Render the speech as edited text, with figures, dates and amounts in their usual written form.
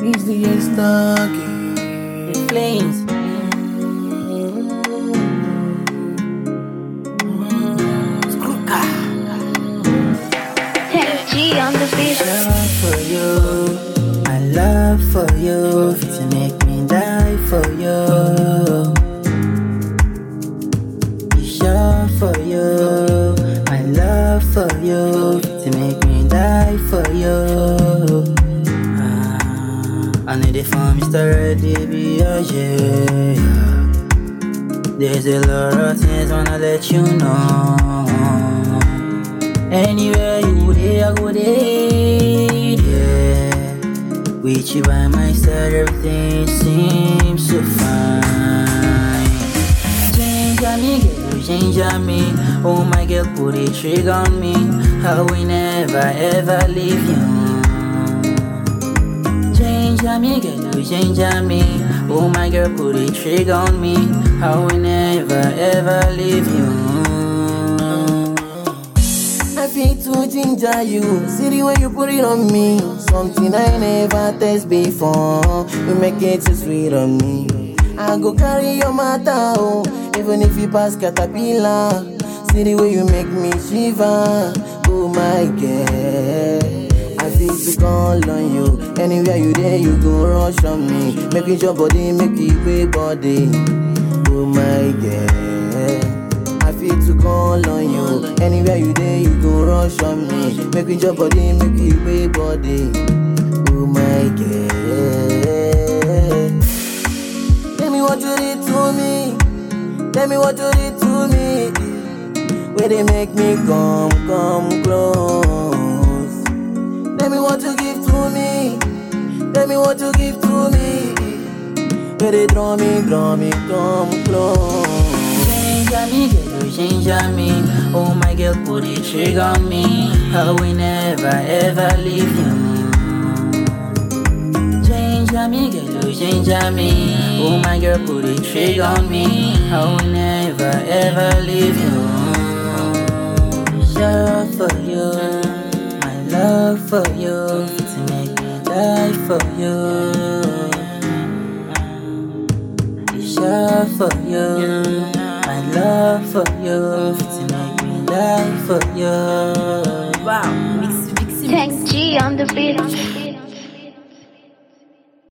It's the stuck in flames. Tech G on the beat. Love for you, my love for you, to make me die for you. Sure for you, my love for you, to make me die for you. I need it for Mr. Ready, be a yeah. There's a lot of things wanna let you know. Anywhere you there, I go there, yeah. With you by my side, everything seems so fine. Change on me, girl, you change on me. Oh my girl, put a trigger on me. I will never ever leave you. Change on me, girl, you change on me. Oh my girl, put a trigger on me. I will never ever leave you. I feel to ginger you. See the way you put it on me. Something I never taste before. You make it so sweet on me. I go carry your matter, oh. Even if you pass caterpillar. See the way you make me shiver. Oh my God. I feel to call on you. Anywhere you there, you go rush on me. Make it your body, make it way body. Oh my God. I feel to call on you. Anywhere you there, you go rush on me. Make it your body, make it way body. Oh my God. Tell me what you did to me. Tell me what you did to me. Where they make me come close. Tell me what you give to me. Tell me what you give to me. Where they draw me, come close. Change on me, girl, you change on me. Oh my girl, put a trigger on me. I will never ever leave you. Change on me, girl, you change on me. Oh my girl, put a trigger on me. I will never ever leave you. Sure for you, my love for you, to make me die for you. Sure for you, my love for you, to make me die for you. Wow, Tech G on the beat.